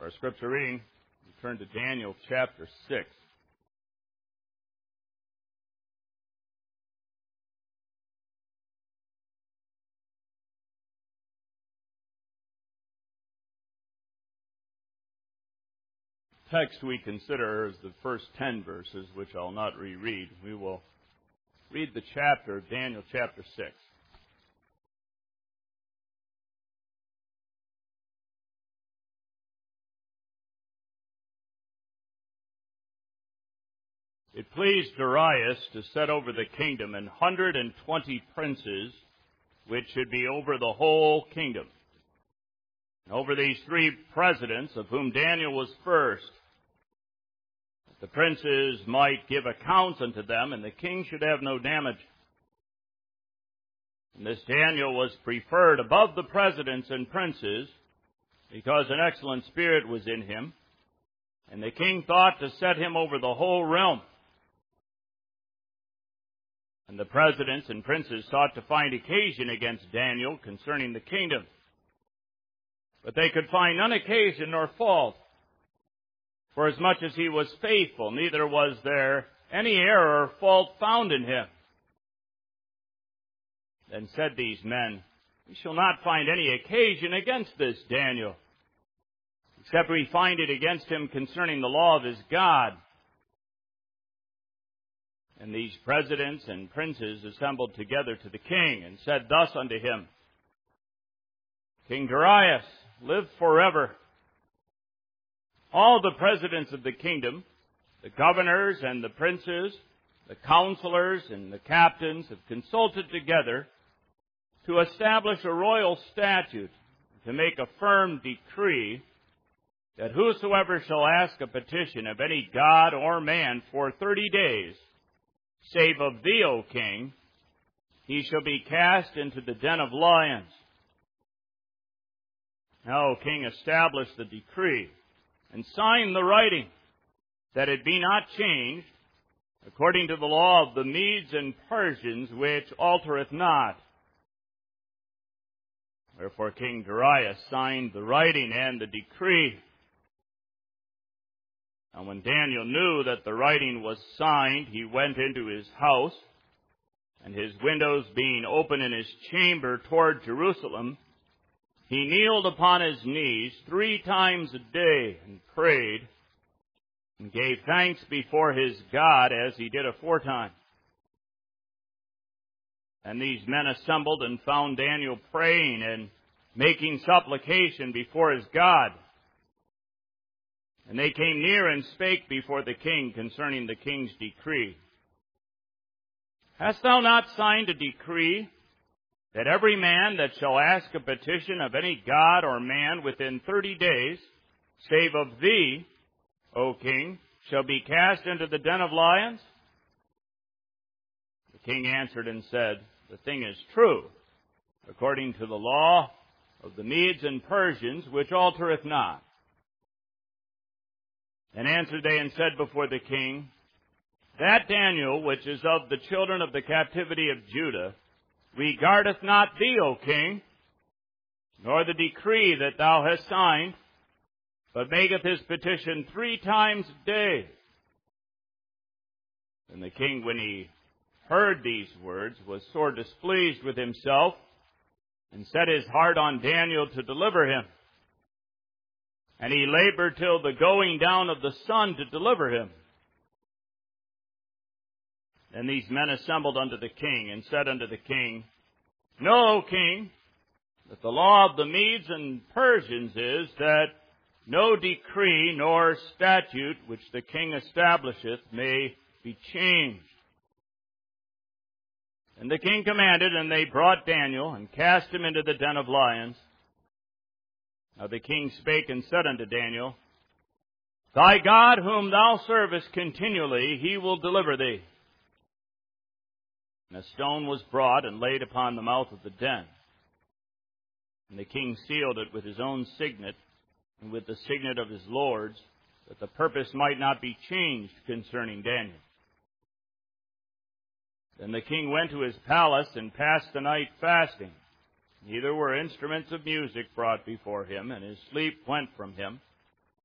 For our scripture reading, we turn to Daniel chapter 6. The text we consider is the first 10 verses, which I'll not reread. We will read the chapter of Daniel chapter 6. It pleased Darius to set over the kingdom 120 princes, which should be over the whole kingdom. And over these 3 presidents, of whom Daniel was first, that the princes might give accounts unto them, and the king should have no damage. And this Daniel was preferred above the presidents and princes, because an excellent spirit was in him, and the king thought to set him over the whole realm. And the presidents and princes sought to find occasion against Daniel concerning the kingdom. But they could find none occasion nor fault, for as much as he was faithful, neither was there any error or fault found in him. Then said these men, We shall not find any occasion against this Daniel, except we find it against him concerning the law of his God. And these presidents and princes assembled together to the king, and said thus unto him, King Darius, live forever. All the presidents of the kingdom, the governors and the princes, the counselors and the captains have consulted together to establish a royal statute, to make a firm decree, that whosoever shall ask a petition of any god or man for 30 days, save of thee, O king, he shall be cast into the den of lions. Now, O king, establish the decree, and sign the writing, that it be not changed, according to the law of the Medes and Persians, which altereth not. Wherefore King Darius signed the writing and the decree. And when Daniel knew that the writing was signed, he went into his house, and his windows being open in his chamber toward Jerusalem, he kneeled upon his knees 3 times a day and prayed, and gave thanks before his God as he did aforetime. And these men assembled and found Daniel praying and making supplication before his God. And they came near and spake before the king concerning the king's decree. Hast thou not signed a decree that every man that shall ask a petition of any god or man within 30 days, save of thee, O king, shall be cast into the den of lions? The king answered and said, The thing is true, according to the law of the Medes and Persians, which altereth not. And answered they and said before the king, That Daniel, which is of the children of the captivity of Judah, regardeth not thee, O king, nor the decree that thou hast signed, but maketh his petition 3 times a day. And the king, when he heard these words, was sore displeased with himself, and set his heart on Daniel to deliver him. And he labored till the going down of the sun to deliver him. And these men assembled unto the king, and said unto the king, Know, O king, that the law of the Medes and Persians is that no decree nor statute which the king establisheth may be changed. And the king commanded, and they brought Daniel, and cast him into the den of lions. Now the king spake and said unto Daniel, Thy God whom thou servest continually, he will deliver thee. And a stone was brought and laid upon the mouth of the den. And the king sealed it with his own signet, and with the signet of his lords, that the purpose might not be changed concerning Daniel. Then the king went to his palace and passed the night fasting. Neither were instruments of music brought before him, and his sleep went from him.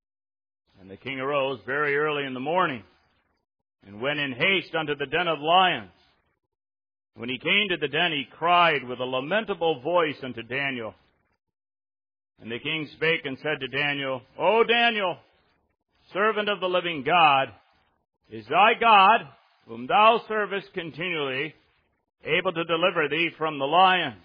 And the king arose very early in the morning, and went in haste unto the den of lions. When he came to the den, he cried with a lamentable voice unto Daniel. And the king spake and said to Daniel, O Daniel, servant of the living God, is thy God, whom thou servest continually, able to deliver thee from the lions?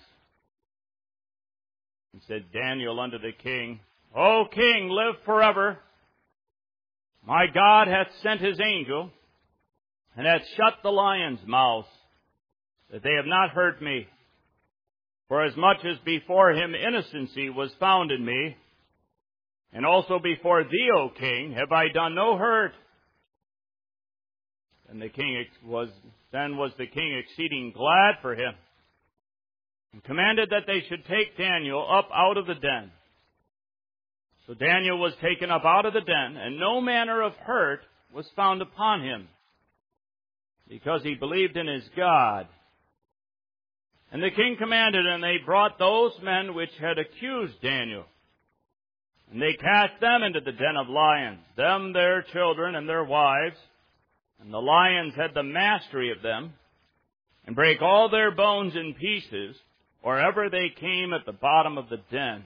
And said Daniel unto the king, O king, live forever. My God hath sent his angel, and hath shut the lions' mouths, that they have not hurt me. For as much as before him innocency was found in me, and also before thee, O king, have I done no hurt. And then was the king exceeding glad for him, and commanded that they should take Daniel up out of the den. So Daniel was taken up out of the den, and no manner of hurt was found upon him, because he believed in his God. And the king commanded, and they brought those men which had accused Daniel. And they cast them into the den of lions, them, their children, and their wives. And the lions had the mastery of them, and brake all their bones in pieces, wherever they came at the bottom of the den.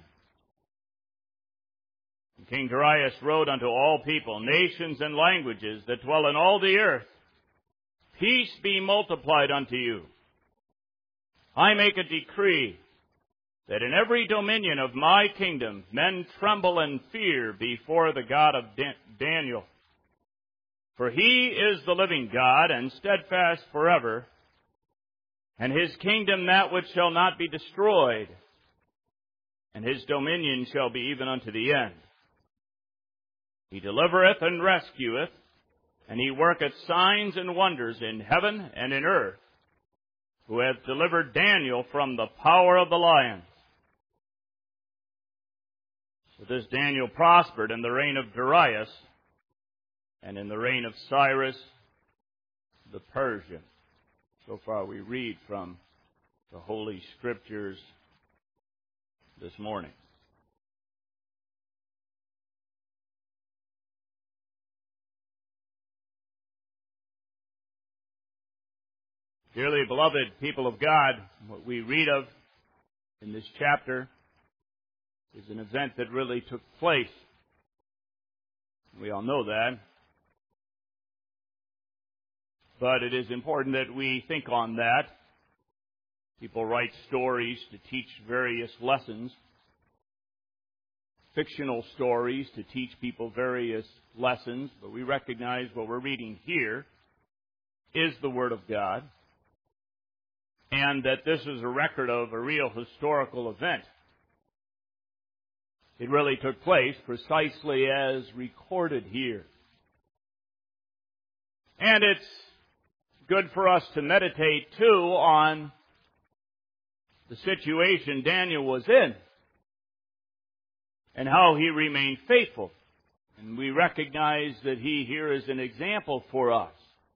And King Darius wrote unto all people, nations, and languages that dwell in all the earth, Peace be multiplied unto you. I make a decree that in every dominion of my kingdom men tremble and fear before the God of Daniel. For he is the living God, and steadfast forever, and his kingdom that which shall not be destroyed, and his dominion shall be even unto the end. He delivereth and rescueth, and he worketh signs and wonders in heaven and in earth, who hath delivered Daniel from the power of the lions. So this Daniel prospered in the reign of Darius, and in the reign of Cyrus the Persian. So far we read from the Holy Scriptures this morning. Dearly beloved people of God, what we read of in this chapter is an event that really took place. We all know that. But it is important that we think on that. People write stories to teach various lessons, fictional stories to teach people various lessons, but we recognize what we're reading here is the Word of God, and that this is a record of a real historical event. It really took place precisely as recorded here. And it's good for us to meditate, too, on the situation Daniel was in and how he remained faithful. And we recognize that he here is an example for us.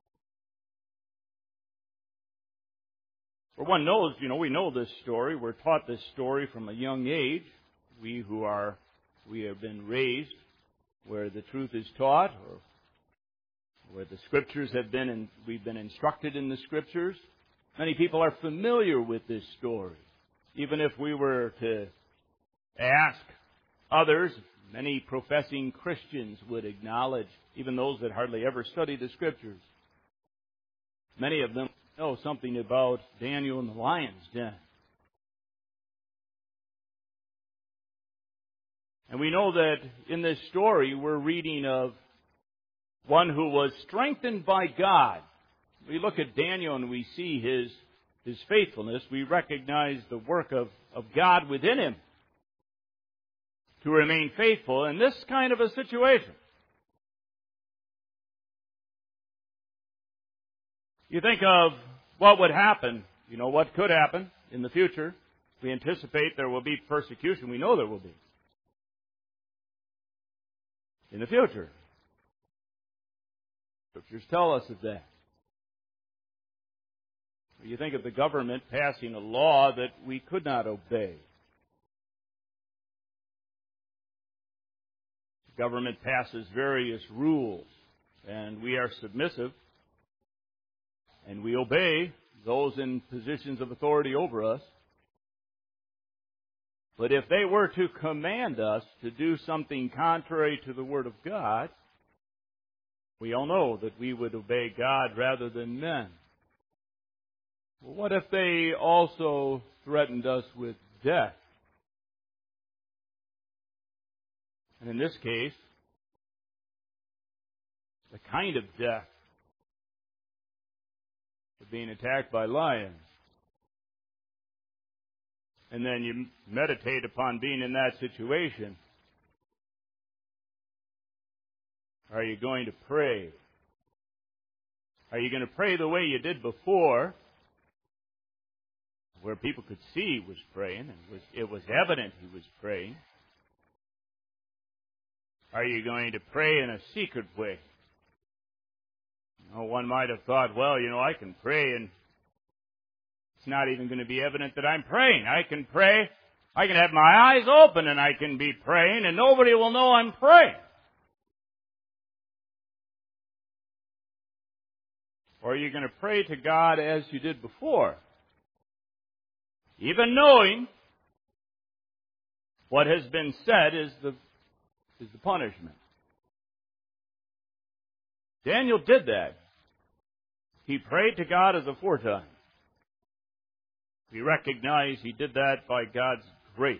For one knows, we know this story. We're taught this story from a young age. We have been raised where the truth is taught, or where the Scriptures have been, and we've been instructed in the Scriptures. Many people are familiar with this story. Even if we were to ask others, many professing Christians would acknowledge, even those that hardly ever study the Scriptures, many of them know something about Daniel and the lion's den. And we know that in this story we're reading of one who was strengthened by God. We look at Daniel and we see his faithfulness. We recognize the work of God within him to remain faithful in this kind of a situation. You think of what would happen, what could happen in the future. We anticipate there will be persecution. We know there will be in the future. Scriptures tell us of that. You think of the government passing a law that we could not obey. The government passes various rules, and we are submissive, and we obey those in positions of authority over us. But if they were to command us to do something contrary to the Word of God, we all know that we would obey God rather than men. Well, what if they also threatened us with death? And in this case, the kind of death of being attacked by lions. And then you meditate upon being in that situation. Are you going to pray? Are you going to pray the way you did before, where people could see he was praying, and it was evident he was praying? Are you going to pray in a secret way? One might have thought, well, I can pray and it's not even going to be evident that I'm praying. I can pray, I can have my eyes open and I can be praying and nobody will know I'm praying. Or are you going to pray to God as you did before? Even knowing what has been said is the punishment. Daniel did that. He prayed to God as aforetime. We recognize he did that by God's grace.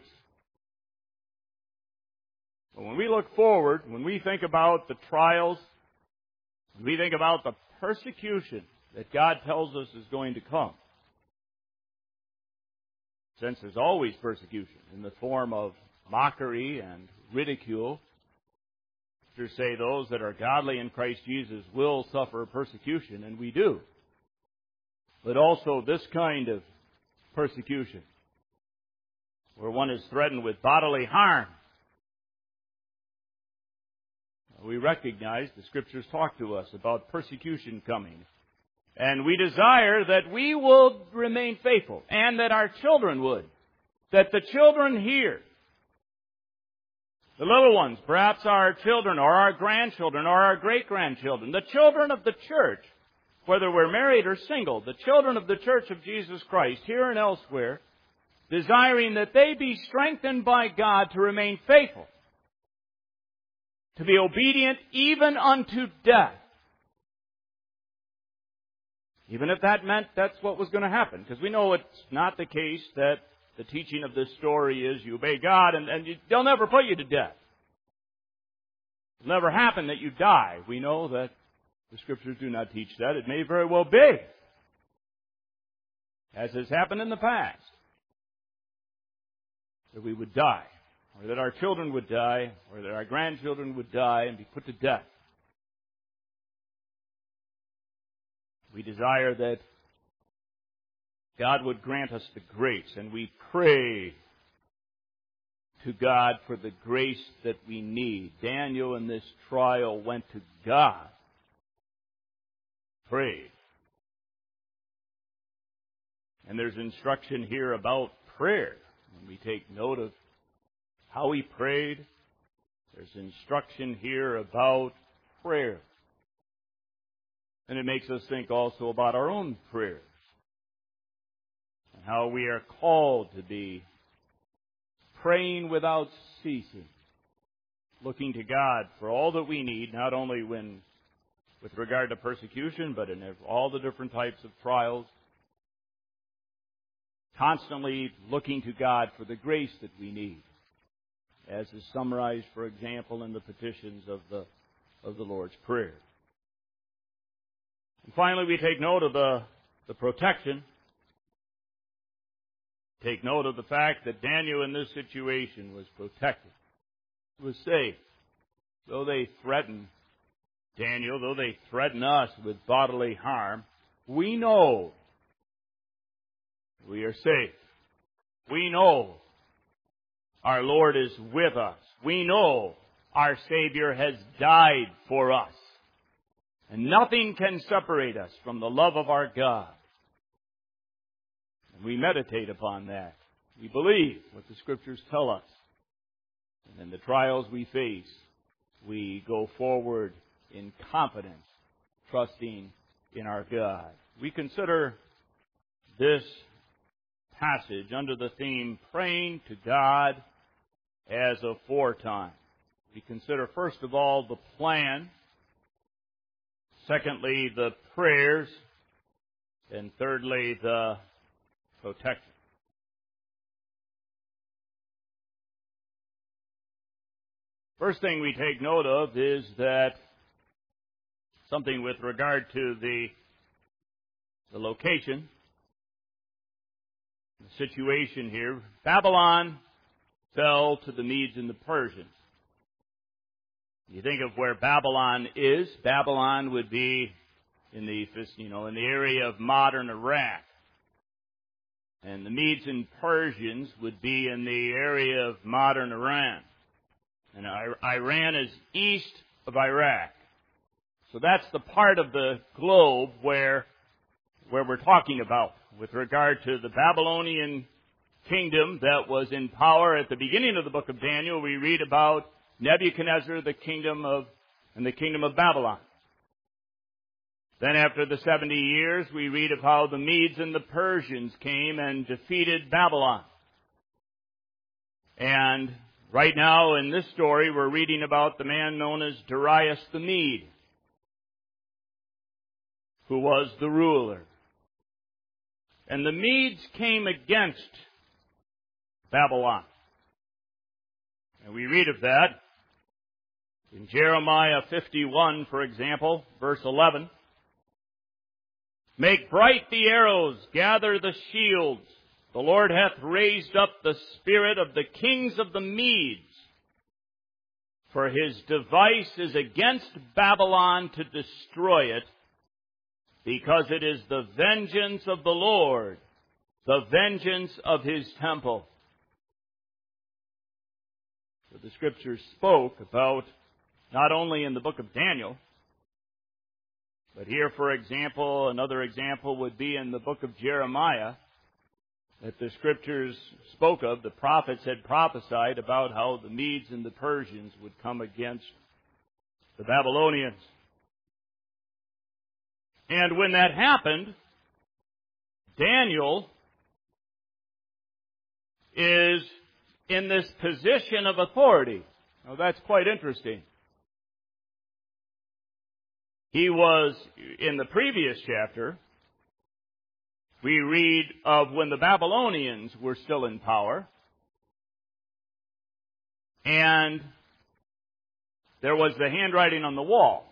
But when we look forward, when we think about the trials, when we think about the persecution that God tells us is going to come, since there's always persecution in the form of mockery and ridicule, to say those that are godly in Christ Jesus will suffer persecution, and we do. But also this kind of persecution, where one is threatened with bodily harm. We recognize the Scriptures talk to us about persecution coming. And we desire that we will remain faithful, and that our children would. That the children here, the little ones, perhaps our children or our grandchildren or our great-grandchildren, the children of the church, whether we're married or single, the children of the Church of Jesus Christ, here and elsewhere, desiring that they be strengthened by God to remain faithful, to be obedient even unto death. Even if that meant that's what was going to happen. Because we know it's not the case that the teaching of this story is you obey God and they'll never put you to death. It'll never happen that you die. We know that the Scriptures do not teach that. It may very well be, as has happened in the past, that we would die, or that our children would die, or that our grandchildren would die and be put to death. We desire that God would grant us the grace, and we pray to God for the grace that we need. Daniel in this trial went to God, prayed. And there's instruction here about prayer. When we take note of how he prayed, there's instruction here about prayer. And it makes us think also about our own prayers and how we are called to be praying without ceasing, looking to God for all that we need, not only with regard to persecution, but in all the different types of trials, constantly looking to God for the grace that we need, as is summarized, for example, in the petitions of the Lord's Prayer. And finally, we take note of the protection. Take note of the fact that Daniel in this situation was protected, was safe. Though they threaten Daniel, though they threaten us with bodily harm, we know we are safe. We know our Lord is with us. We know our Savior has died for us. And nothing can separate us from the love of our God. And we meditate upon that. We believe what the Scriptures tell us. And in the trials we face, we go forward in confidence, trusting in our God. We consider this passage under the theme, Praying to God as aforetime. We consider, first of all, the plan, secondly, the prayers, and thirdly, the protection. First thing we take note of is that something with regard to the location, the situation here. Babylon fell to the Medes and the Persians. You think of where Babylon is. Babylon would be in the area of modern Iraq. And the Medes and Persians would be in the area of modern Iran. And Iran is east of Iraq. So that's the part of the globe where we're talking about with regard to the Babylonian kingdom that was in power. At the beginning of the book of Daniel, we read about Nebuchadnezzar, the kingdom of Babylon. Then after the 70 years, we read of how the Medes and the Persians came and defeated Babylon. And right now in this story, we're reading about the man known as Darius the Mede, who was the ruler. And the Medes came against Babylon. And we read of that in Jeremiah 51, for example, verse 11. Make bright the arrows, gather the shields. The Lord hath raised up the spirit of the kings of the Medes. For his device is against Babylon to destroy it, because it is the vengeance of the Lord, the vengeance of his temple. So the Scriptures spoke about, not only in the book of Daniel, but here, for example, another example would be in the book of Jeremiah, that the Scriptures spoke of. The prophets had prophesied about how the Medes and the Persians would come against the Babylonians. And when that happened, Daniel is in this position of authority. Now, that's quite interesting. He was, in the previous chapter, we read of when the Babylonians were still in power, and there was the handwriting on the wall.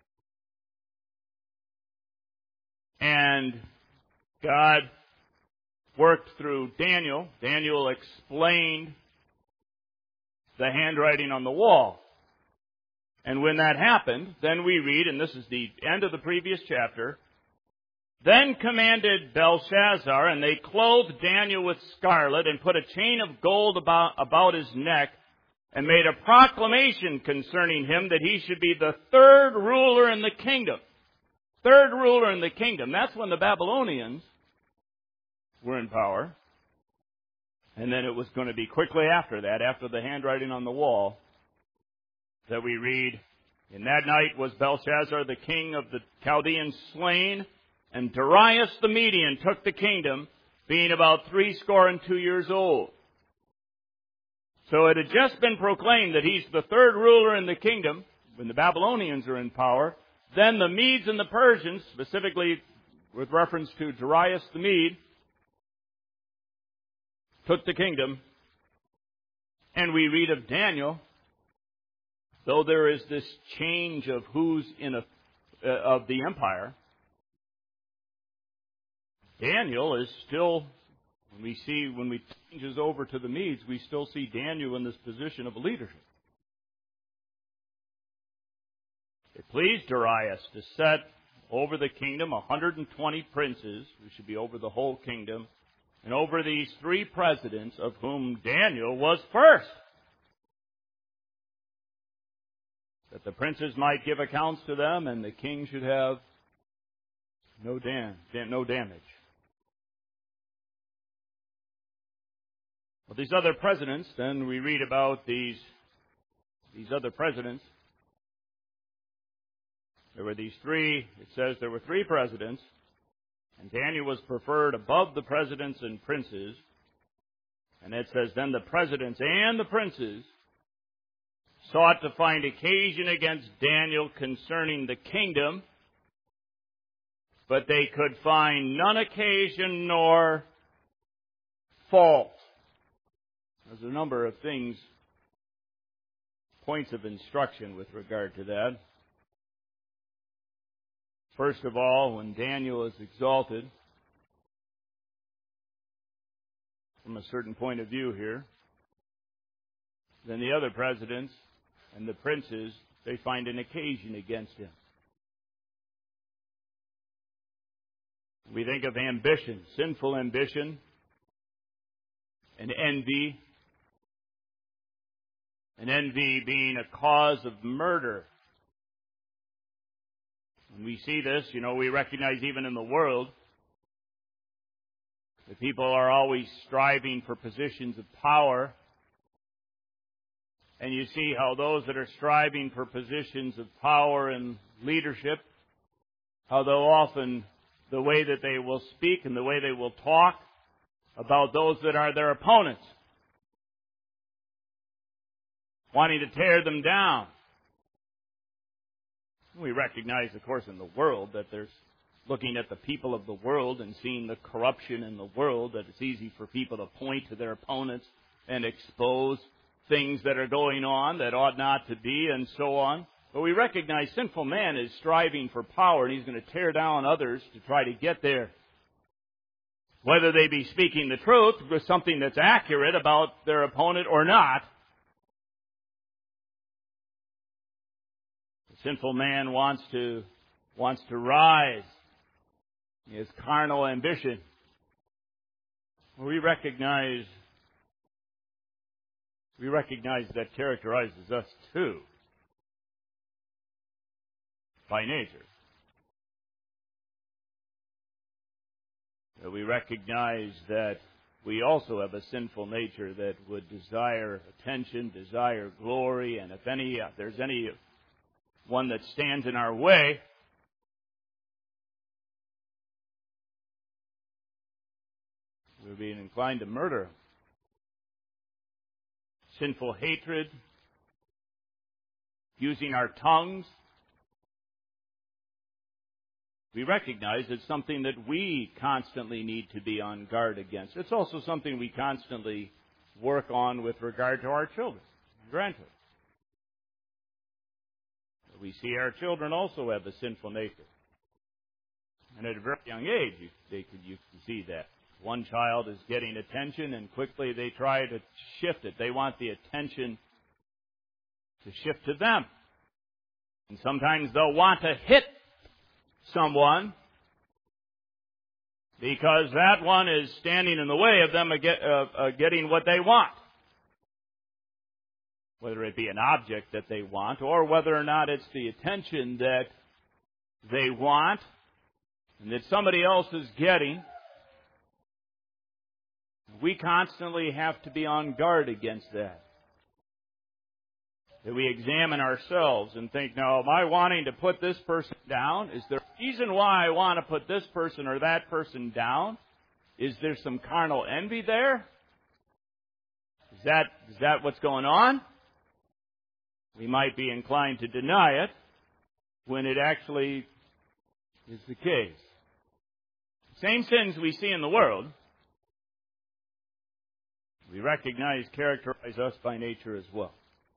And God worked through Daniel. Daniel explained the handwriting on the wall. And when that happened, then we read, and this is the end of the previous chapter, then commanded Belshazzar, and they clothed Daniel with scarlet and put a chain of gold about his neck and made a proclamation concerning him that he should be the third ruler in the kingdom. Third ruler in the kingdom. That's when the Babylonians were in power. And then it was going to be quickly after that, after the handwriting on the wall, that we read, in that night was Belshazzar, the king of the Chaldeans, slain, and Darius the Median took the kingdom, being about 62 years old. So it had just been proclaimed that he's the third ruler in the kingdom when the Babylonians are in power. Then the Medes and the Persians, specifically with reference to Darius the Mede, took the kingdom. And we read of Daniel, though there is this change of who's of the empire, Daniel is still, when we changes over to the Medes, we still see Daniel in this position of leadership. It pleased Darius to set over the kingdom 120 princes, who should be over the whole kingdom, and over these 3 presidents, of whom Daniel was first, that the princes might give accounts to them, and the king should have no damage. Well, these other presidents, then we read about these other presidents. There were these three, it says there were three presidents, and Daniel was preferred above the presidents and princes. And it says, then the presidents and the princes sought to find occasion against Daniel concerning the kingdom, but they could find none occasion nor fault. There's a number of things, points of instruction with regard to that. First of all, when Daniel is exalted, from a certain point of view here, then the other presidents and the princes, they find an occasion against him. We think of ambition, sinful ambition, and envy being a cause of murder. When we see this, we recognize even in the world that people are always striving for positions of power. And you see how those that are striving for positions of power and leadership, how they'll often, the way that they will speak and the way they will talk about those that are their opponents, wanting to tear them down. We recognize, of course, in the world that there's looking at the people of the world and seeing the corruption in the world, that it's easy for people to point to their opponents and expose things that are going on that ought not to be and so on. But we recognize sinful man is striving for power, and he's going to tear down others to try to get there. Whether they be speaking the truth with something that's accurate about their opponent or not, the sinful man wants to rise. His carnal ambition. We recognize that characterizes us too, by nature. We recognize that we also have a sinful nature that would desire attention, desire glory, and if there's any one that stands in our way, we're being inclined to murder. Sinful hatred, using our tongues. We recognize it's something that we constantly need to be on guard against. It's also something we constantly work on with regard to our children and grandchildren. We see our children also have a sinful nature. And at a very young age, you can see that. One child is getting attention, and quickly they try to shift it. They want the attention to shift to them. And sometimes they'll want to hit someone because that one is standing in the way of them getting what they want. Whether it be an object that they want or whether or not it's the attention that they want and that somebody else is getting. We constantly have to be on guard against that. That we examine ourselves and think, now, am I wanting to put this person down? Is there a reason why I want to put this person or that person down? Is there some carnal envy there? Is that what's going on? We might be inclined to deny it when it actually is the case. Same sins we see in the world, we recognize characterize us by nature as well.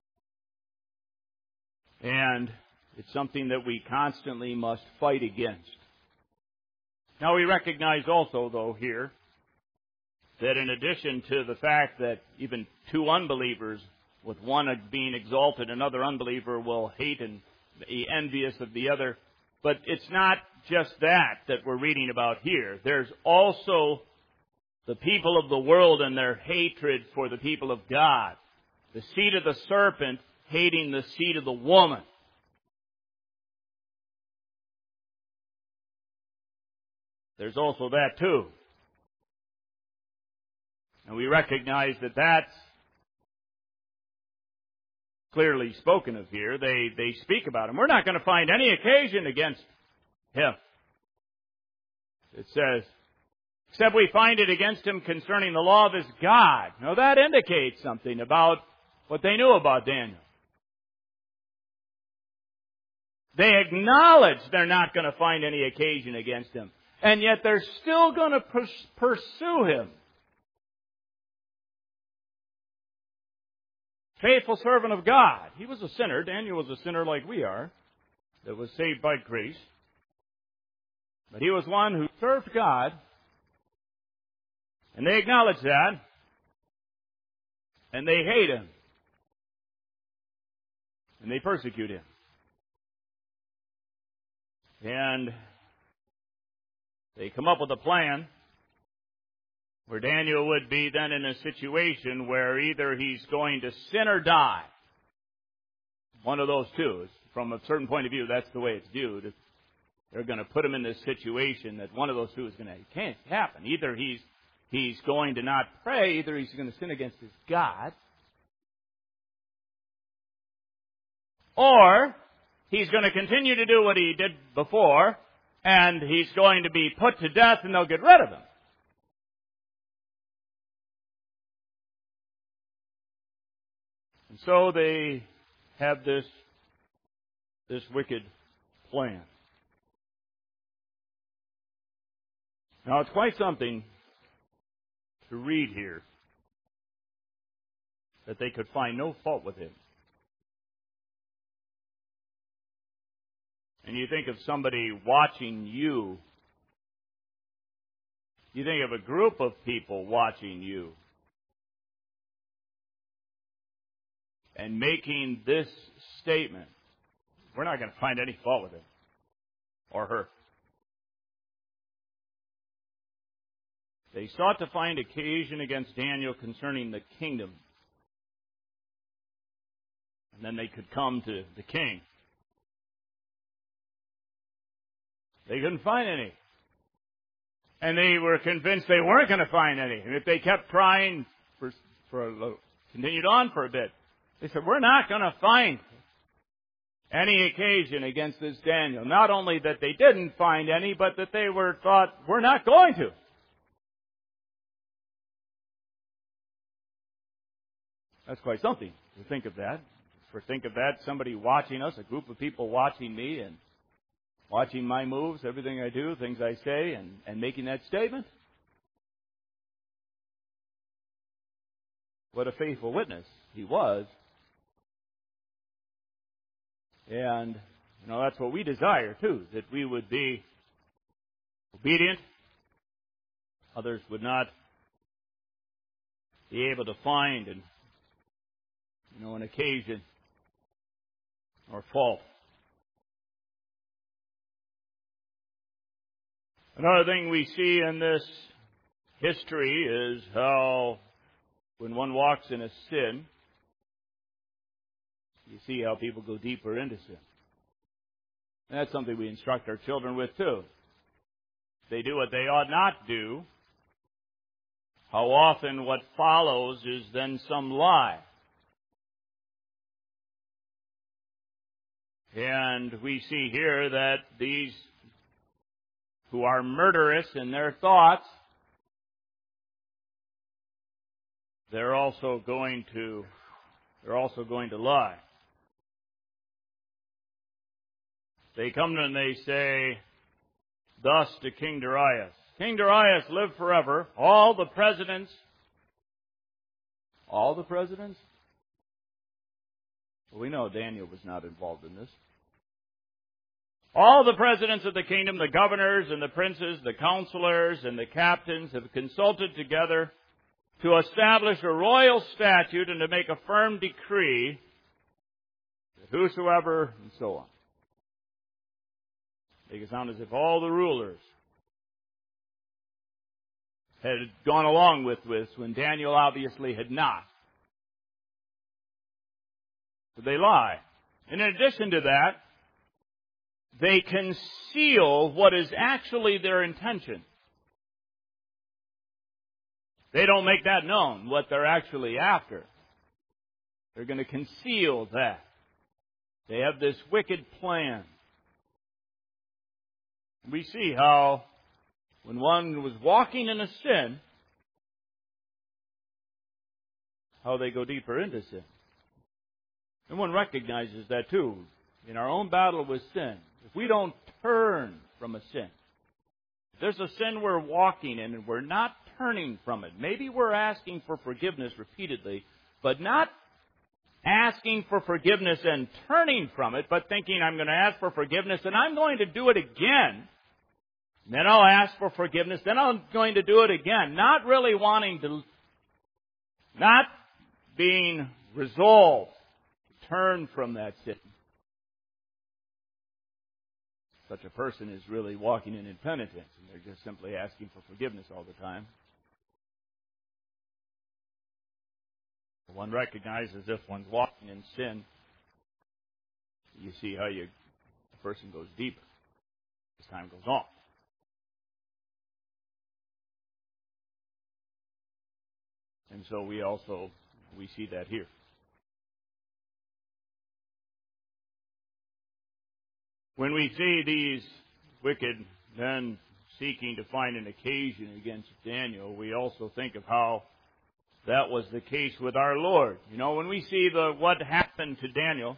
And it's something that we constantly must fight against. Now we recognize also, though, here, that in addition to the fact that even two unbelievers, with one being exalted, another unbeliever will hate and be envious of the other. But it's not just that we're reading about here. There's also the people of the world and their hatred for the people of God. The seed of the serpent hating the seed of the woman. There's also that too. And we recognize that clearly spoken of here. They speak about him. We're not going to find any occasion against him. It says, except we find it against him concerning the law of his God. Now that indicates something about what they knew about Daniel. They acknowledge they're not going to find any occasion against him. And yet they're still going to pursue him. Faithful servant of God. He was a sinner. Daniel was a sinner like we are, that was saved by grace. But he was one who served God. And they acknowledge that. And they hate him. And they persecute him. And they come up with a plan where Daniel would be then in a situation where either he's going to sin or die. One of those two. From a certain point of view, that's the way it's viewed. They're going to put him in this situation that one of those two is going to, it can't happen. Either he's going to not pray, either he's going to sin against his God, or he's going to continue to do what he did before, and he's going to be put to death and they'll get rid of him. And so they have this wicked plan. Now it's quite something to read here that they could find no fault with him. And you think of somebody watching you. You think of a group of people watching you. And making this statement. We're not going to find any fault with him. Or her. They sought to find occasion against Daniel concerning the kingdom. And then they could come to the king. They couldn't find any. And they were convinced they weren't going to find any. And if they kept trying continued on for a bit, they said, we're not going to find any occasion against this Daniel. Not only that they didn't find any, but that they thought, we're not going to. That's quite something to think of that. Think of that, somebody watching us, a group of people watching me and watching my moves, everything I do, things I say, and making that statement. What a faithful witness he was. And, that's what we desire, too, that we would be obedient. Others would not be able to find an occasion or fault. Another thing we see in this history is how when one walks in a sin, you see how people go deeper into sin. And that's something we instruct our children with too. If they do what they ought not do, how often what follows is then some lie. And we see here that these who are murderous in their thoughts, they're also going to lie. They come and they say, thus to King Darius, King Darius lived forever. All the presidents? Well, we know Daniel was not involved in this. All the presidents of the kingdom, the governors and the princes, the counselors and the captains have consulted together to establish a royal statute and to make a firm decree that whosoever, and so on. Make it sound as if all the rulers had gone along with this when Daniel obviously had not. But they lie. And in addition to that, they conceal what is actually their intention. They don't make that known, what they're actually after. They're going to conceal that. They have this wicked plan. We see how when one was walking in a sin, how they go deeper into sin. And one recognizes that too. In our own battle with sin, if we don't turn from a sin, if there's a sin we're walking in and we're not turning from it, maybe we're asking for forgiveness repeatedly, but not asking for forgiveness and turning from it, but thinking I'm going to ask for forgiveness and I'm going to do it again. Then I'll ask for forgiveness, then I'm going to do it again. Not really wanting to, not being resolved to turn from that sin. Such a person is really walking in impenitence, and they're just simply asking for forgiveness all the time. One recognizes if one's walking in sin, you see how the person goes deeper as time goes on. And so we see that here. When we see these wicked men seeking to find an occasion against Daniel, we also think of how that was the case with our Lord. You know, when we see what happened to Daniel,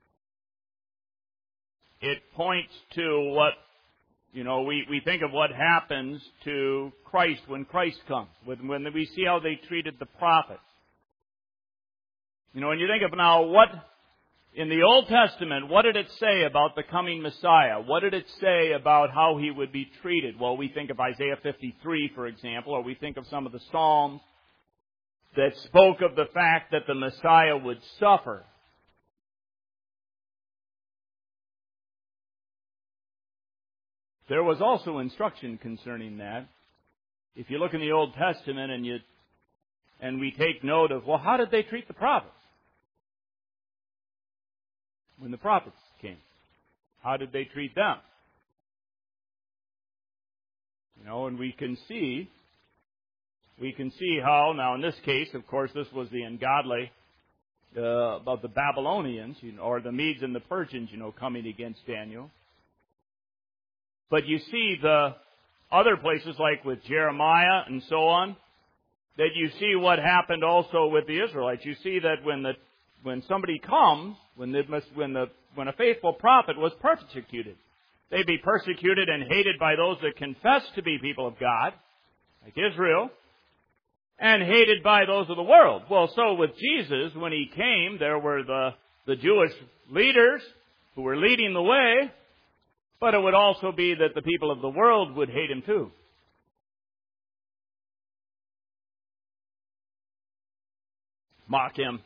it points to what, we think of what happens to Christ when Christ comes, when we see how they treated the prophets. When you think of now what, in the Old Testament, what did it say about the coming Messiah? What did it say about how he would be treated? Well, we think of Isaiah 53, for example, or we think of some of the Psalms that spoke of the fact that the Messiah would suffer. There was also instruction concerning that. If you look in the Old Testament and we take note of, well, how did they treat the prophets? When the prophets came, how did they treat them? And we can see how, now in this case, of course, this was the ungodly of the Babylonians, or the Medes and the Persians, coming against Daniel. But you see the other places, like with Jeremiah and so on, that you see what happened also with the Israelites. You see that when somebody comes, when a faithful prophet was persecuted, they'd be persecuted and hated by those that confess to be people of God, like Israel, and hated by those of the world. Well, so with Jesus, when he came, there were the Jewish leaders who were leading the way, but it would also be that the people of the world would hate him too. Mock him.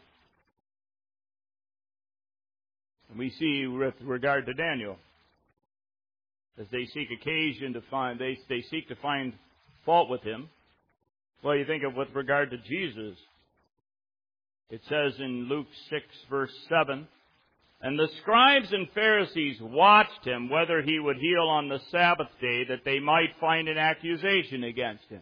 And we see with regard to Daniel, as they seek occasion to find, they seek to find fault with him. Well, you think of with regard to Jesus. It says in Luke 6, verse 7, "And the scribes and Pharisees watched him whether he would heal on the Sabbath day, that they might find an accusation against him."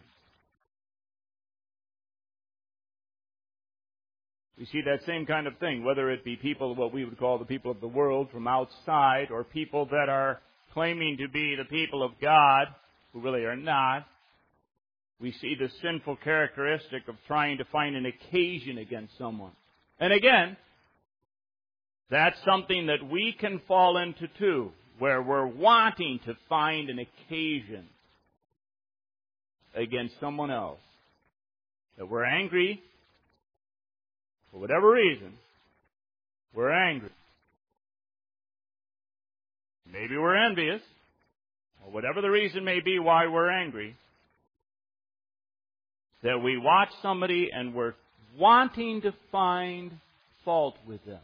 We see that same kind of thing, whether it be people, what we would call the people of the world from outside, or people that are claiming to be the people of God, who really are not. We see the sinful characteristic of trying to find an occasion against someone. And again, that's something that we can fall into too, where we're wanting to find an occasion against someone else. That we're angry, for whatever reason, we're angry. Maybe we're envious, or whatever the reason may be why we're angry, that we watch somebody and we're wanting to find fault with them.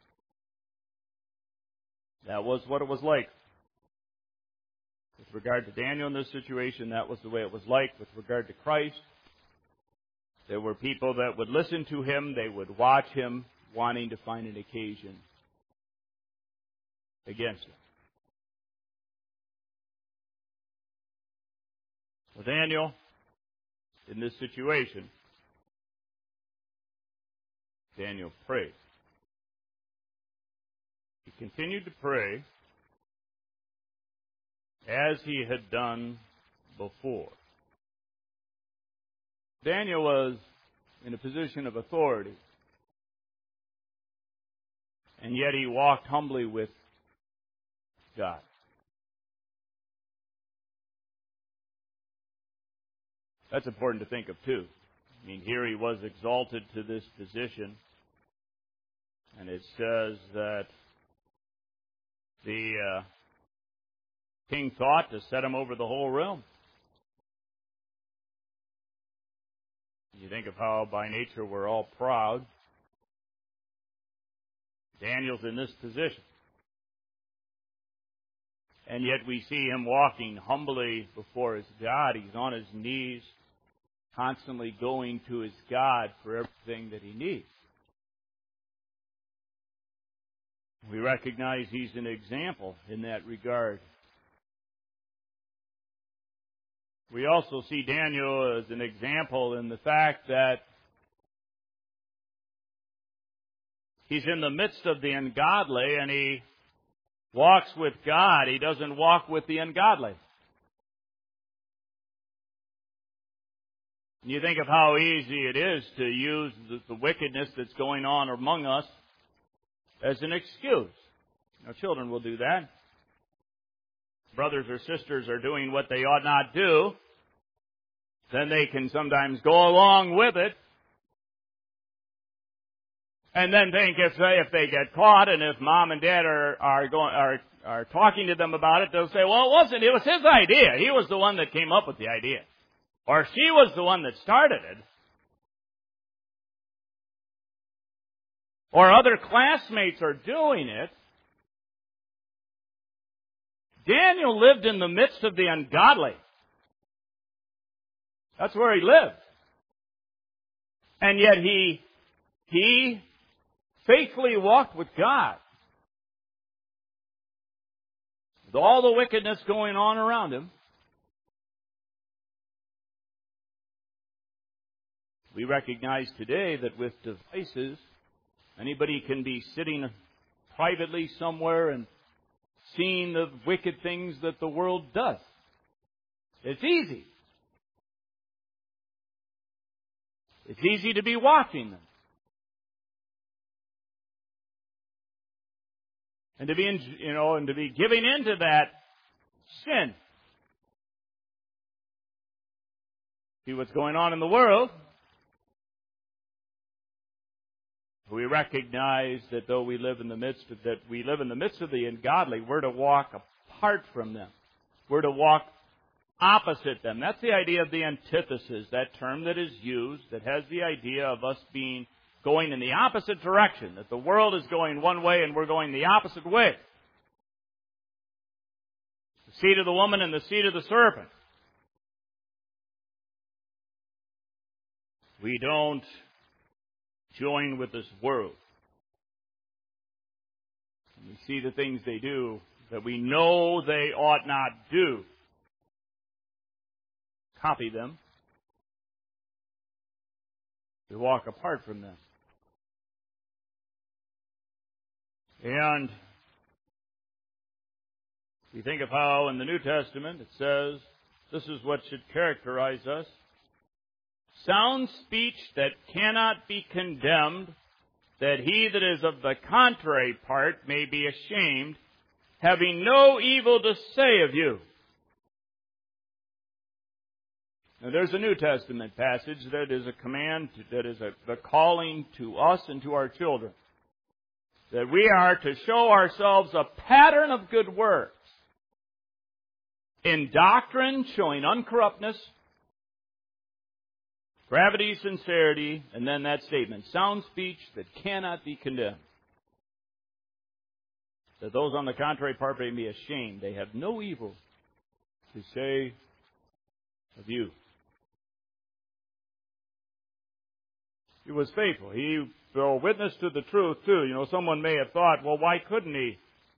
That was what it was like. With regard to Daniel in this situation, that was the way it was like. With regard to Christ, there were people that would listen to him, they would watch him, wanting to find an occasion against him. With Daniel, in this situation, Daniel prayed. continued to pray as he had done before. Daniel was in a position of authority, and yet he walked humbly with God. That's important to think of, too. I mean, here he was exalted to this position, and it says that the king thought to set him over the whole realm. You think of how by nature we're all proud. Daniel's in this position. And yet we see him walking humbly before his God. He's on his knees, constantly going to his God for everything that he needs. We recognize he's an example in that regard. We also see Daniel as an example in the fact that he's in the midst of the ungodly and he walks with God. He doesn't walk with the ungodly. And you think of how easy it is to use the wickedness that's going on among us as an excuse. Children will do that. Brothers or sisters are doing what they ought not do. Then they can sometimes go along with it and then think if they get caught and if mom and dad are talking to them about it, they'll say, well, it was his idea. He was the one that came up with the idea. Or she was the one that started it. Or other classmates are doing it. Daniel lived in the midst of the ungodly. That's where he lived. And yet he faithfully walked with God. With all the wickedness going on around him, we recognize today that with devices, anybody can be sitting privately somewhere and seeing the wicked things that the world does. It's easy. It's easy to be watching them. And to be giving into that sin. See what's going on in the world. We recognize that though we live in the midst of the ungodly, we're to walk apart from them. We're to walk opposite them. That's the idea of the antithesis, that term that is used that has the idea of us going in the opposite direction, that the world is going one way and we're going the opposite way. The seed of the woman and the seed of the serpent. We don't join with this world. And we see the things they do that we know they ought not do. Copy them. We walk apart from them. And we think of how in the New Testament it says, this is what should characterize us. Sound speech that cannot be condemned, that he that is of the contrary part may be ashamed, having no evil to say of you. Now, there's a New Testament passage that is a command, that is the calling to us and to our children, that we are to show ourselves a pattern of good works, in doctrine showing uncorruptness, gravity, sincerity, and then that statement, sound speech that cannot be condemned. That those on the contrary part may be ashamed. They have no evil to say of you. He was faithful. He bore witness to the truth, too. Someone may have thought, well, why couldn't he?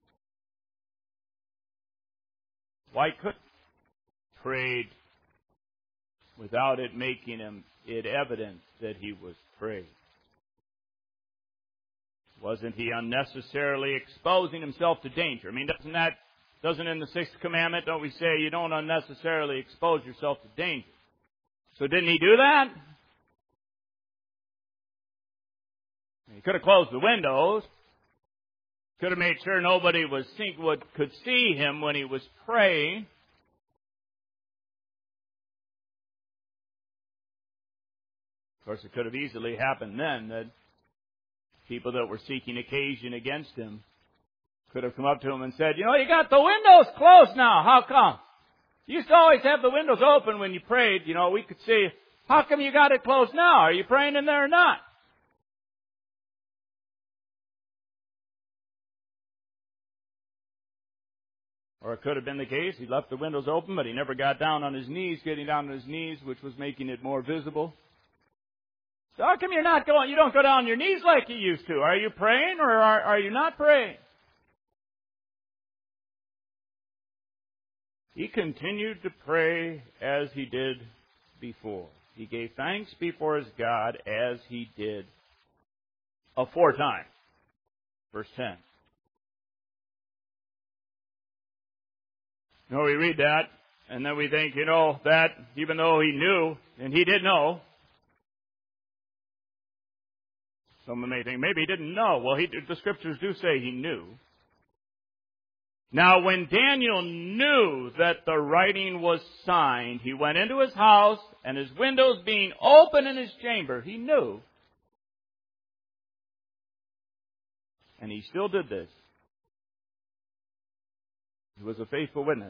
Why couldn't he prayed without it making it evident that he was praying? Wasn't he unnecessarily exposing himself to danger? I mean, doesn't in the sixth commandment, don't we say you don't unnecessarily expose yourself to danger? So didn't he do that? He could have closed the windows. Could have made sure nobody could see him when he was praying. Of course, it could have easily happened then that people that were seeking occasion against him could have come up to him and said, you got the windows closed now. How come? You used to always have the windows open when you prayed. We could see, how come you got it closed now? Are you praying in there or not? Or it could have been the case, he left the windows open, but he never got down on his knees, getting down on his knees, which was making it more visible. So how come you don't go down on your knees like you used to? Are you praying or are you not praying? He continued to pray as he did before. He gave thanks before his God as he did aforetime. Verse 10. We read that, and then we think, that even though he knew, and he did know, someone may think, maybe he didn't know. Well, the Scriptures do say he knew. Now, when Daniel knew that the writing was signed, he went into his house, and his windows being open in his chamber, he knew. And he still did this. He was a faithful witness.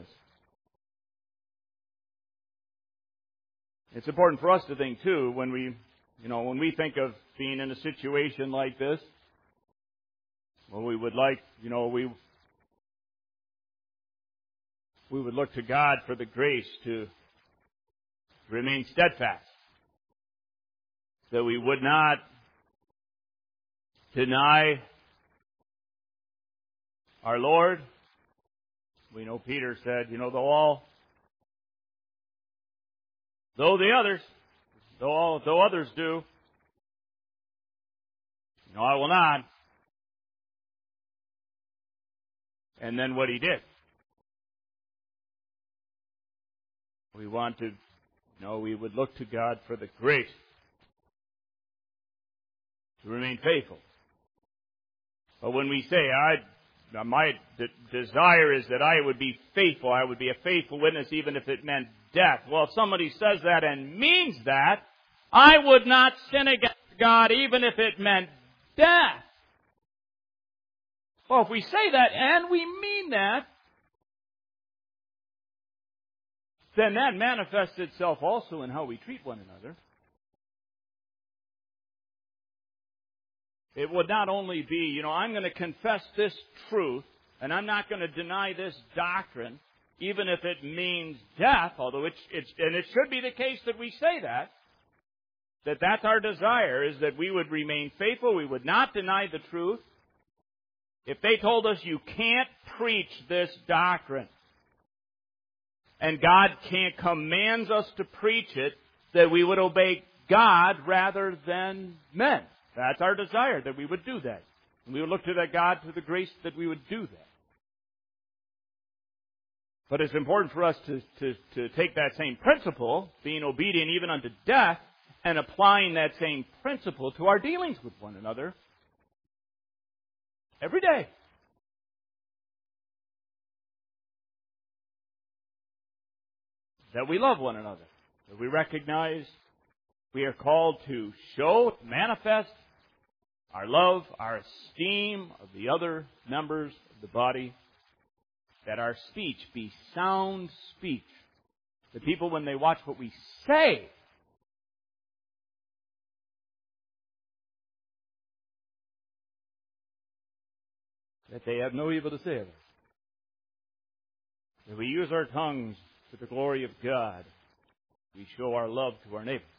It's important for us to think, too, when we think of being in a situation like this, well, we would like, we would look to God for the grace to remain steadfast, that we would not deny our Lord. We know Peter said, though others do, I will not. And then what he did. We would look to God for the grace to remain faithful. But when we say, my desire is that I would be faithful, I would be a faithful witness even if it meant death. Well, if somebody says that and means that, I would not sin against God even if it meant death. Well, if we say that and we mean that, then that manifests itself also in how we treat one another. It would not only be, I'm going to confess this truth, and I'm not going to deny this doctrine, even if it means death, although and it should be the case that we say that's our desire, is that we would remain faithful, we would not deny the truth. If they told us you can't preach this doctrine, and God commands us to preach it, that we would obey God rather than men. That's our desire, that we would do that. And we would look to that God for the grace that we would do that. But it's important for us to take that same principle, being obedient even unto death, and applying that same principle to our dealings with one another every day. That we love one another. That we recognize we are called to manifest our love, our esteem of the other members of the body. That our speech be sound speech. The people, when they watch what we say, that they have no evil to say of us. That we use our tongues to the glory of God. We show our love to our neighbor.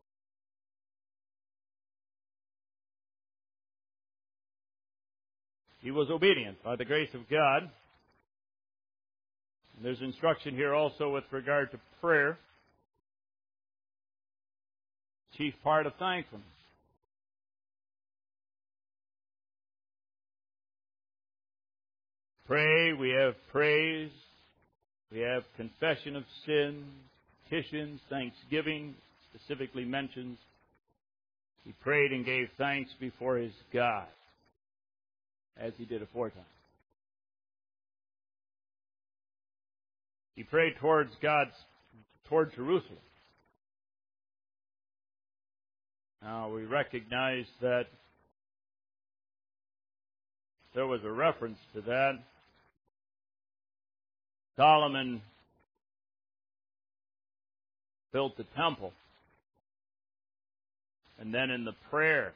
He was obedient by the grace of God. And there's instruction here also with regard to prayer. Chief part of thankfulness. pray, we have praise, we have confession of sin, petitions, thanksgiving, specifically mentions. He prayed and gave thanks before his God, as he did aforetime. He prayed toward Jerusalem. Now, we recognize that there was a reference to that. Solomon built the temple. And then in the prayer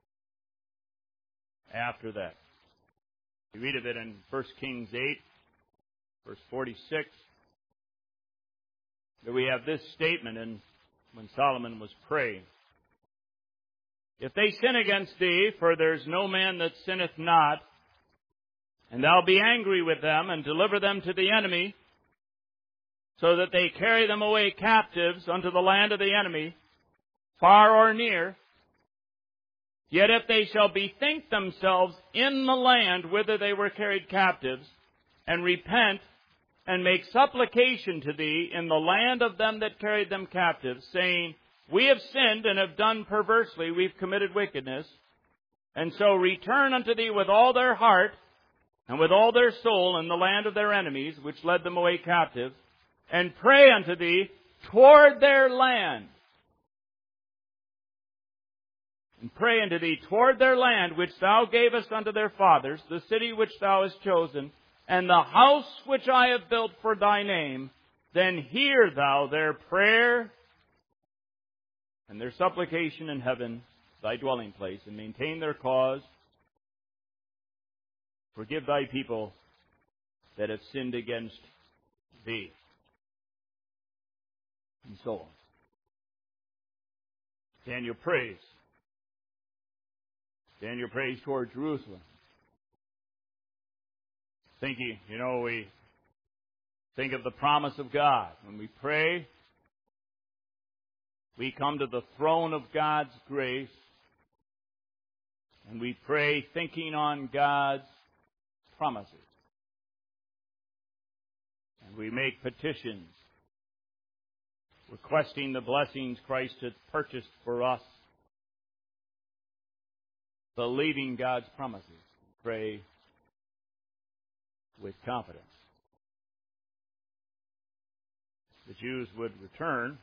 after that, you read of it in 1 Kings 8, verse 46. That we have this statement when Solomon was praying. If they sin against thee, for there is no man that sinneth not, and thou be angry with them, and deliver them to the enemy, so that they carry them away captives unto the land of the enemy, far or near, yet if they shall bethink themselves in the land whither they were carried captives, and repent, and make supplication to thee in the land of them that carried them captives, saying, we have sinned and have done perversely, we've committed wickedness, and so return unto thee with all their heart, and with all their soul in the land of their enemies, which led them away captive, and pray unto thee toward their land. And pray unto thee toward their land, which thou gavest unto their fathers, the city which thou hast chosen, and the house which I have built for thy name, then hear thou their prayer and their supplication in heaven, thy dwelling place, and maintain their cause. Forgive thy people that have sinned against thee. And so on. Daniel prays. Daniel prays toward Jerusalem. We think of the promise of God. When we pray, we come to the throne of God's grace, and we pray thinking on God's promises. And we make petitions, requesting the blessings Christ has purchased for us, believing God's promises. Pray with confidence. The Jews would return.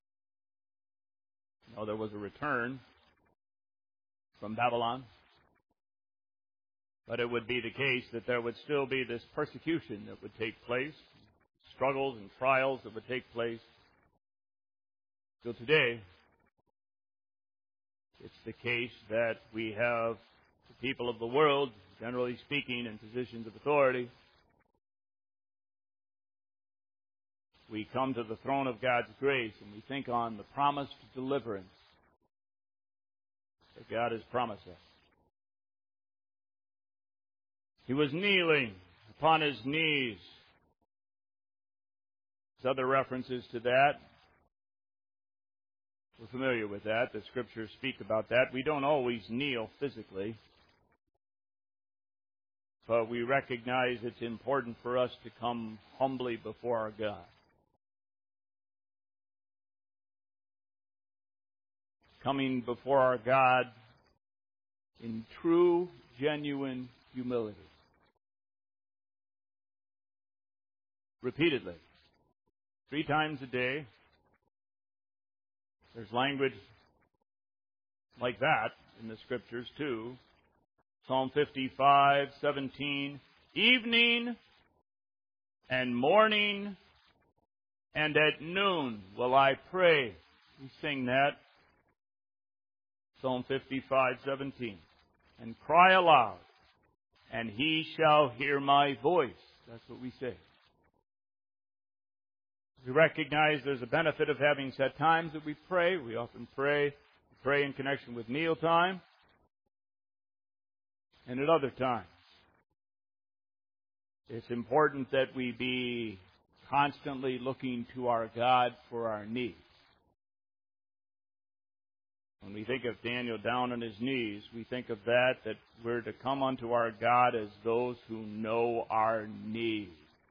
There was a return from Babylon. But it would be the case that there would still be this persecution that would take place, struggles and trials that would take place. So today, it's the case that we have the people of the world, generally speaking, in positions of authority. We come to the throne of God's grace and we think on the promised deliverance that God has promised us. He was kneeling upon his knees. There's other references to that. We're familiar with that. The Scriptures speak about that. We don't always kneel physically, but we recognize it's important for us to come humbly before our God. Coming before our God in true, genuine humility. Repeatedly. 3 times a day. There's language like that in the Scriptures too. Psalm 55:17. Evening and morning and at noon will I pray. We sing that. Psalm 55:17. And cry aloud, and he shall hear my voice. That's what we say. We recognize there's a benefit of having set times that we pray. We often pray in connection with mealtime and at other times. It's important that we be constantly looking to our God for our needs. When we think of Daniel down on his knees, we think of that we're to come unto our God as those who know our need.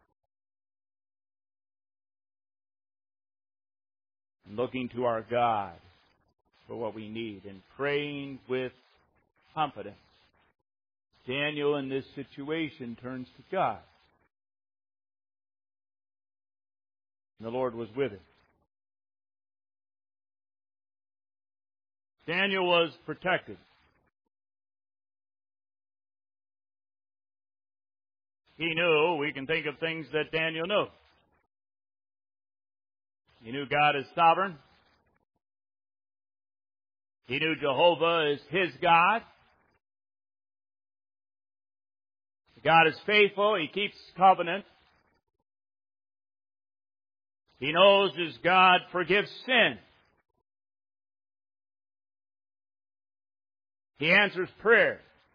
And looking to our God for what we need and praying with confidence. Daniel in this situation turns to God. And the Lord was with him. Daniel was protected. He knew, we can think of things that Daniel knew. He knew God is sovereign. He knew Jehovah is his God. God is faithful. He keeps covenant. He knows his God forgives sin. He answers prayer.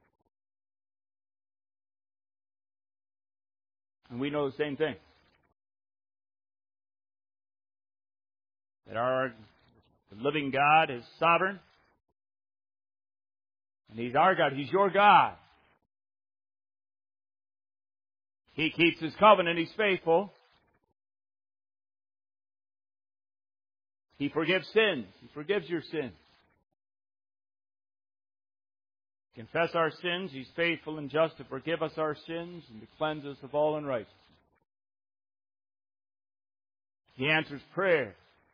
And we know the same thing. That our living God is sovereign. And He's our God. He's your God. He keeps His covenant. He's faithful. He forgives sins. He forgives your sins. Confess our sins. He's faithful and just to forgive us our sins and to cleanse us of all unrighteousness. He answers prayer.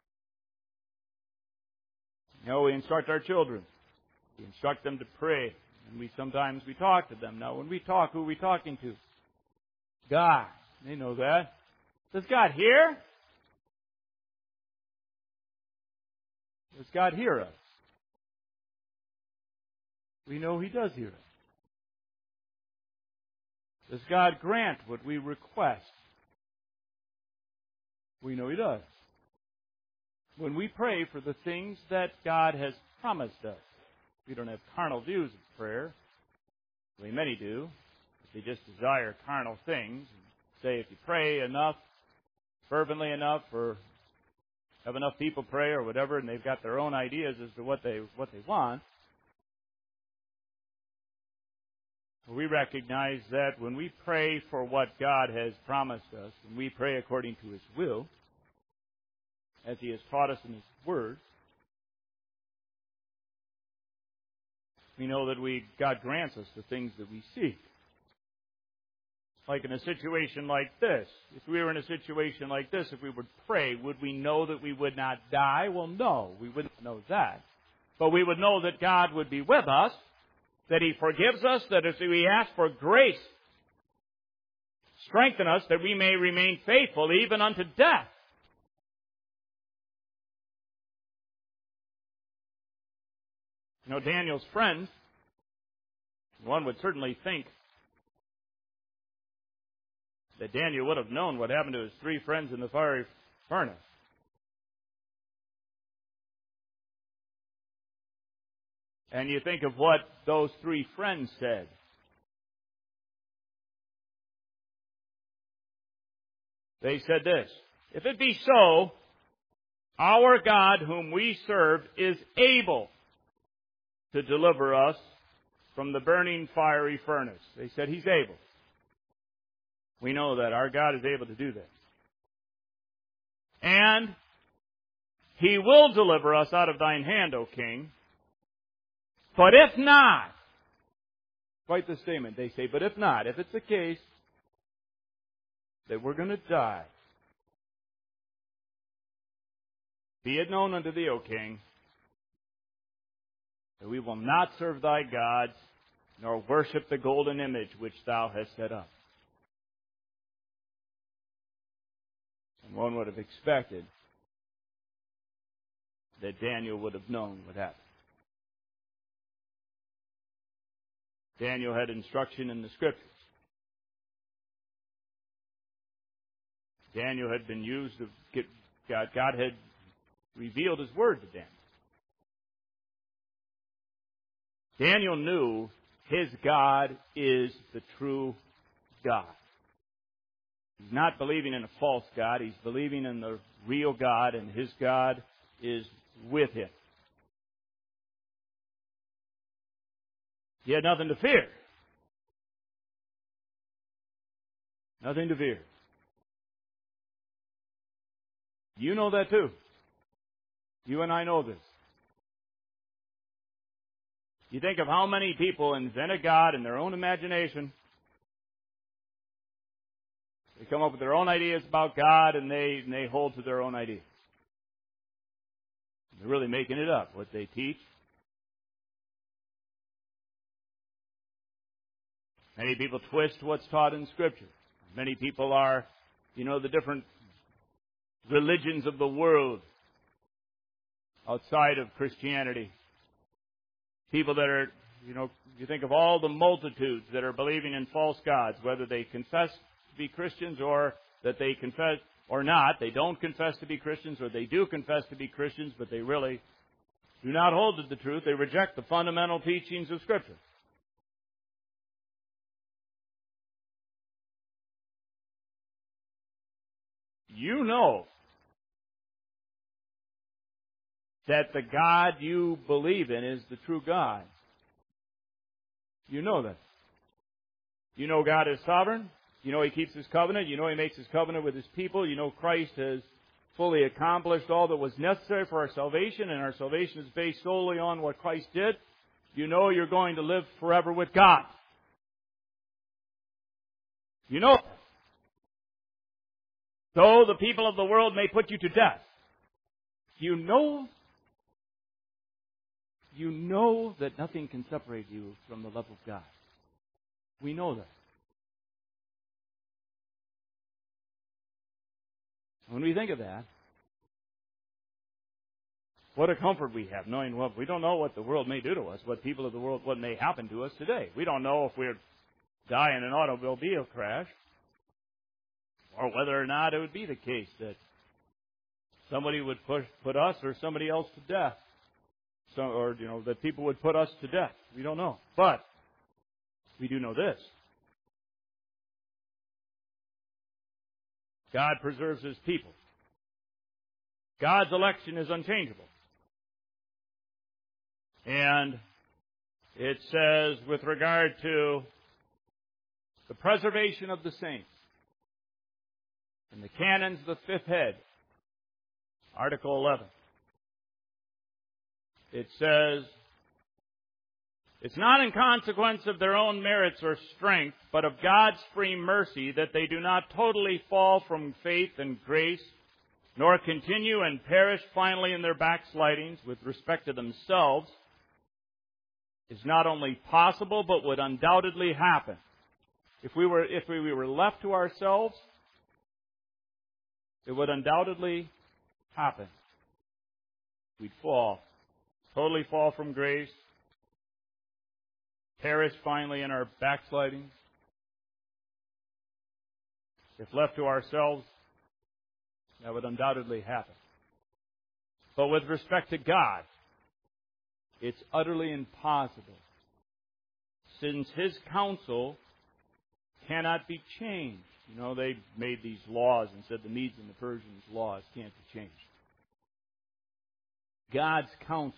You know, we instruct our children. We instruct them to pray. And sometimes we talk to them. Now, when we talk, who are we talking to? God. They know that. Does God hear? Does God hear us? We know He does hear us. Does God grant what we request? We know He does. When we pray for the things that God has promised us, we don't have carnal views of prayer. The way many do. They just desire carnal things. Say if you pray enough, fervently enough, or have enough people pray or whatever, and they've got their own ideas as to what they want. We recognize that when we pray for what God has promised us, and we pray according to His will, as He has taught us in His Word, we know that God grants us the things that we seek. Like in a situation like this. If we were in a situation like this, if we would pray, would we know that we would not die? Well, no, we wouldn't know that. But we would know that God would be with us, that He forgives us, that if we ask for grace, strengthen us that we may remain faithful even unto death. You know, Daniel's friends, one would certainly think that Daniel would have known what happened to his three friends in the fiery furnace. And you think of what those three friends said. They said this, "If it be so, our God whom we serve is able to deliver us from the burning fiery furnace." They said He's able. We know that our God is able to do that. And He will deliver us out of thine hand, O king. But if not, quite the statement, they say, but if not, if it's the case that we're going to die, be it known unto thee, O king, that we will not serve thy gods, nor worship the golden image which thou hast set up. And one would have expected that Daniel would have known what happened. Daniel had instruction in the Scriptures. Daniel had been used to get God had revealed His Word to Daniel. Daniel knew his God is the true God. He's not believing in a false God. He's believing in the real God, and his God is with him. He had nothing to fear. Nothing to fear. You know that too. You and I know this. You think of how many people invented God in their own imagination. They come up with their own ideas about God, and they hold to their own ideas. They're really making it up, what they teach. Many people twist what's taught in Scripture. Many people are, the different religions of the world outside of Christianity. People that are, you think of all the multitudes that are believing in false gods, whether they confess to be Christians or that they confess or not. They don't confess to be Christians, or they do confess to be Christians, but they really do not hold to the truth. They reject the fundamental teachings of Scripture. You know that the God you believe in is the true God. You know that. You know God is sovereign. You know He keeps His covenant. You know He makes His covenant with His people. You know Christ has fully accomplished all that was necessary for our salvation, and our salvation is based solely on what Christ did. You know you're going to live forever with God. You know. So the people of the world may put you to death. You know that nothing can separate you from the love of God. We know that. When we think of that, what a comfort we have, knowing what we don't know what the world may do to us, what people of the world, what may happen to us today. We don't know if we'd die in an automobile crash, or whether or not it would be the case that somebody would put us or somebody else to death. Or that people would put us to death. We don't know. But we do know this. God preserves His people. God's election is unchangeable. And it says, with regard to the preservation of the saints, in the canons of the fifth head, Article 11, it says, it's not in consequence of their own merits or strength, but of God's free mercy that they do not totally fall from faith and grace, nor continue and perish finally in their backslidings with respect to themselves, is not only possible, but would undoubtedly happen. If we were left to ourselves, it would undoubtedly happen. We'd fall. Totally fall from grace. Perish finally in our backslidings. If left to ourselves, that would undoubtedly happen. But with respect to God, it's utterly impossible, since His counsel cannot be changed. They made these laws and said the Medes and the Persians' laws can't be changed. God's counsel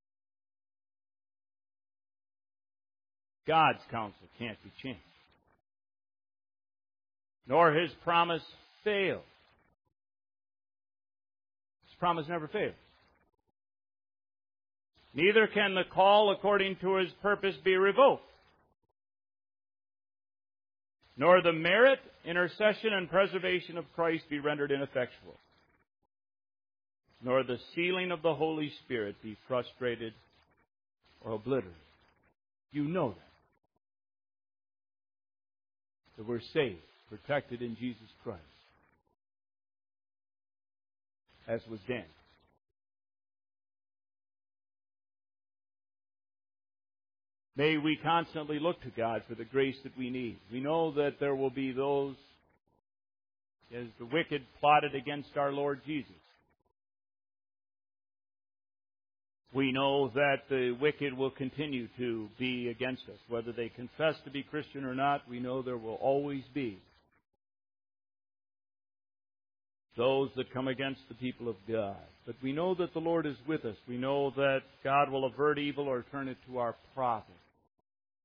can't be changed. Nor His promise fail. His promise never fails. Neither can the call according to His purpose be revoked. Nor the merit, intercession, and preservation of Christ be rendered ineffectual. Nor the sealing of the Holy Spirit be frustrated or obliterated. You know that we're saved, protected in Jesus Christ, as was Dan. May we constantly look to God for the grace that we need. We know that there will be those, as the wicked plotted against our Lord Jesus. We know that the wicked will continue to be against us. Whether they confess to be Christian or not, we know there will always be those that come against the people of God. But we know that the Lord is with us. We know that God will avert evil or turn it to our profit.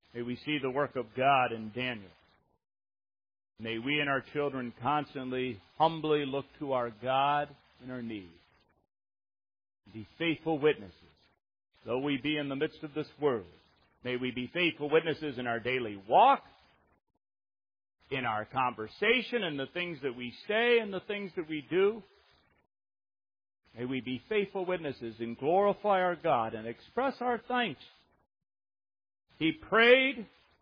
May we see the work of God in Daniel. May we and our children constantly, humbly look to our God in our need. Be faithful witnesses. Though we be in the midst of this world, may we be faithful witnesses in our daily walk, in our conversation, in the things that we say and the things that we do. May we be faithful witnesses and glorify our God and express our thanks. He prayed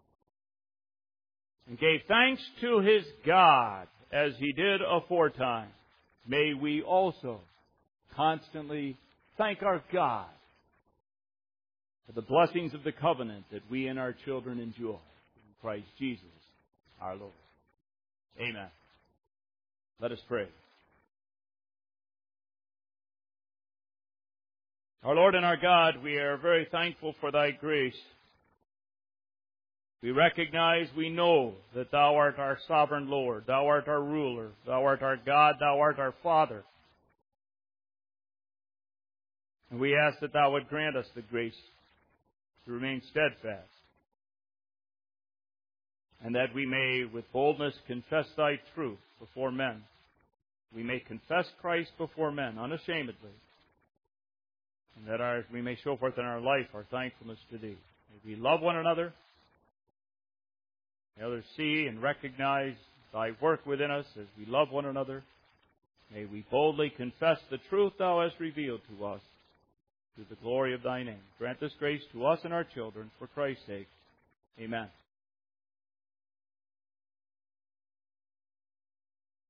and gave thanks to his God as he did aforetime. May we also constantly thank our God for the blessings of the covenant that we and our children enjoy in Christ Jesus our Lord. Amen. Let us pray. Our Lord and our God, we are very thankful for thy grace. We recognize, we know that thou art our sovereign Lord. Thou art our ruler. Thou art our God. Thou art our Father. And we ask that thou would grant us the grace to remain steadfast, and that we may with boldness confess thy truth before men. We may confess Christ before men unashamedly, and that we may show forth in our life our thankfulness to thee. May we love one another. May others see and recognize thy work within us as we love one another. May we boldly confess the truth thou hast revealed to us to the glory of thy name. Grant this grace to us and our children for Christ's sake. Amen.